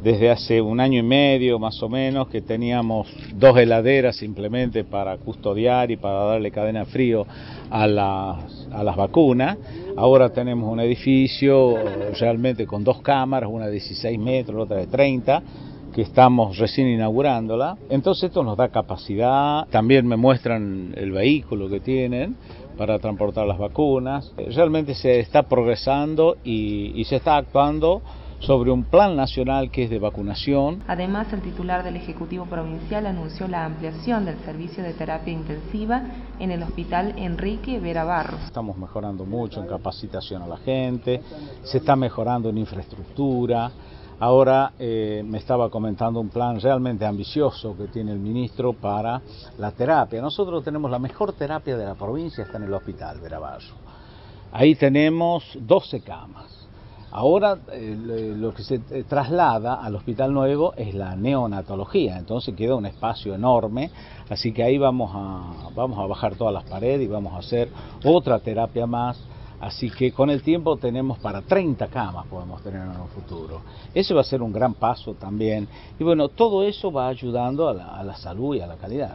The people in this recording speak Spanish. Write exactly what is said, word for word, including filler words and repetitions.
desde hace un año y medio más o menos que teníamos dos heladeras simplemente para custodiar y para darle cadena de frío a las, a las vacunas. Ahora tenemos un edificio realmente con dos cámaras, una de dieciséis metros, otra de treinta, que estamos recién inaugurándola. Entonces esto nos da capacidad, también me muestran el vehículo que tienen para transportar las vacunas. Realmente se está progresando y, y se está actuando sobre un plan nacional que es de vacunación. Además, el titular del Ejecutivo Provincial anunció la ampliación del servicio de terapia intensiva en el Hospital Enrique Vera Barros. Estamos mejorando mucho en capacitación a la gente, se está mejorando en infraestructura. Ahora eh, me estaba comentando un plan realmente ambicioso que tiene el ministro para la terapia. Nosotros tenemos la mejor terapia de la provincia, está en el Hospital Vera Barros. Ahí tenemos doce camas. Ahora eh, lo que se traslada al hospital nuevo es la neonatología, entonces queda un espacio enorme, así que ahí vamos a, vamos a bajar todas las paredes y vamos a hacer otra terapia más, así que con el tiempo tenemos para treinta camas, podemos tener en un futuro. Ese va a ser un gran paso también, y bueno, todo eso va ayudando a la, a la salud y a la calidad.